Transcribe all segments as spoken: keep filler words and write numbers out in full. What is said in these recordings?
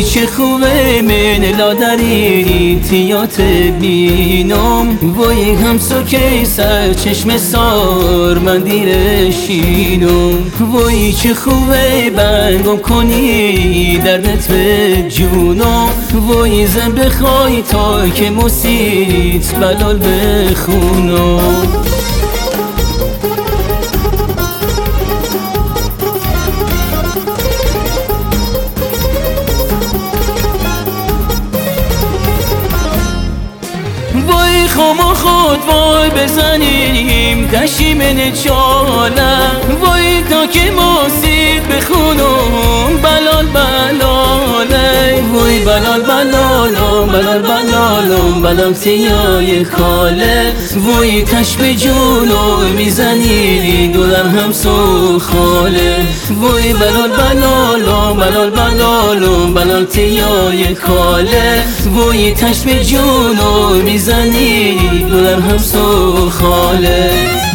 وای چه خوبه من لادری تیات بینم، وای همسو که سر چشم سار من دیرشینم. وای چه خوبه بنگم کنی دردت به جونم، وای زن بخوای تا که مسیت بلال بخونم. وای خما خود وای بزنیم کشی من چاله، وای تا که مسید بخونم بلال بلاله. وای بلال بلالم بلال بلالم بلال سیای خاله، وای تش به جونو میزنی دلم هم سو خاله. وای بلال بلالم بلال بلالم بلال سیای خاله، وای تش به جونو میزنی دلم هم سو خاله.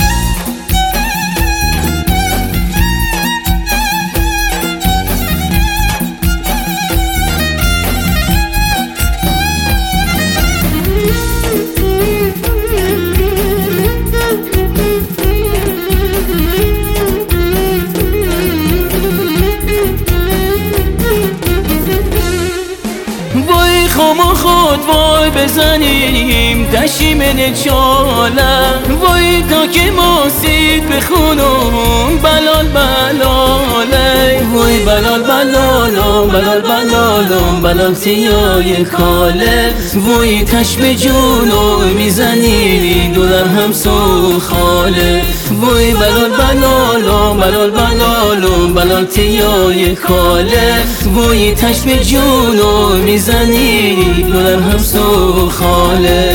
وای خما خود وای بزنیم تشی من چاله، وای تا که مسید بخونم بلال بلاله. وای بلال بلالم بلال بلالم بلال سیای خاله، وای تش به جونو میزنی دلم هم سو خاله. وای بلال بلالم بلال بلالم بلال سیای خاله، وای تش به جونو میزنی دلم هم سو خاله.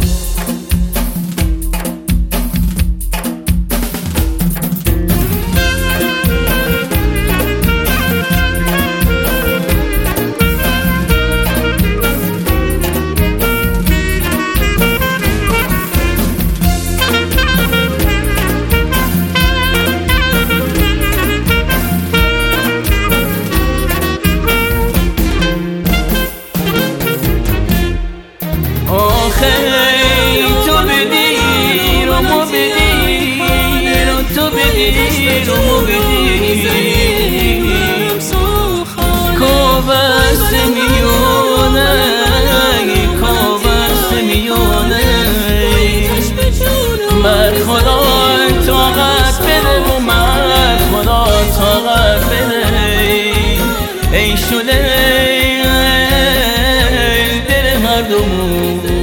تو بدی رو مو بدی رو تو بدی رو مو بدی کابست میونه کابست میونه من خدا طاقت بده و من خدا طاقت بده ای شده دل هر دومون.